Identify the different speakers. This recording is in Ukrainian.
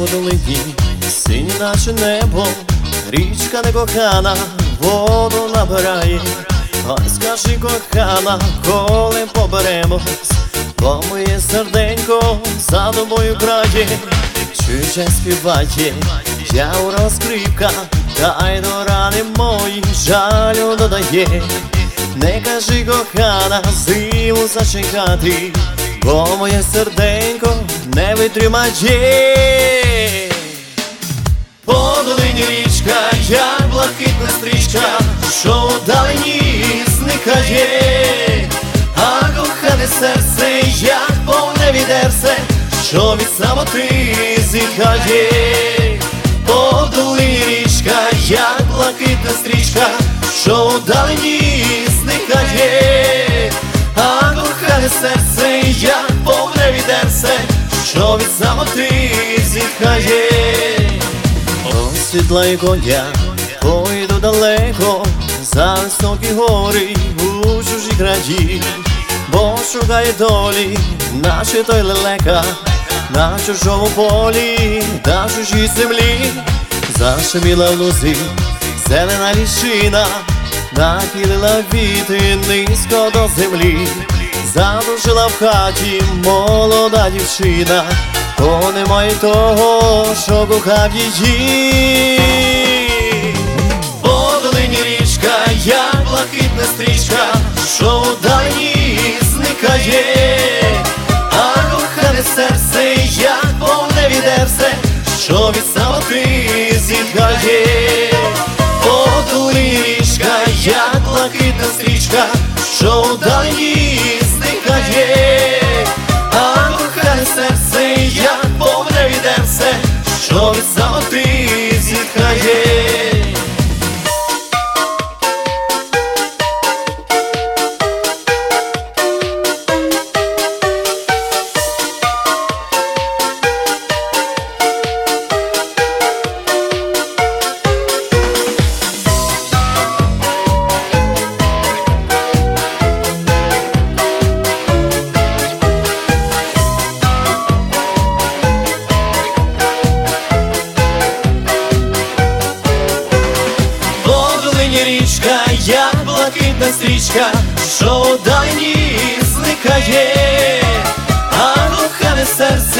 Speaker 1: по долині, синій наче небо, річка некохана воду набирає. Ой, скажи, кохана, коли поберемось, бо моє серденько за тобою крає. Чуєш, як співає яура скрипка, та й до рани мої жалю додає. Не кажи, кохана, зиму зачекати, бо моє серденько не витримає. По долині річка, як блакитна стрічка, що вдалині зникає. А кохане серце, як повне відерце, що від самоти зітхає. По долині річка, як блакитна стрічка, що вдалині зникає. А кохане серце, як повне відерце, що від самоти зітхає. Осідлаю коня, пойду далеко, за високі гори у чужі краї, бо шукає долі, наче той лелека, на чужому полі, на чужій землі. Зашуміла в лузі зелена ліщина, нахилила віти низько до землі. Задушила в хаті молода дівчина, то немає того, що кохав її. По долині річка, як блакитна стрічка, що вдалині зникає. А кохане серце, як повне відерце, що від самоти зітхає. По долині річка, як блакитна стрічка, що вдалині зникає. А кохане серце, як повне відерце, що від самоти зітхає. Річка, як блакитна стрічка, що вдалині зникає. А кохане серце,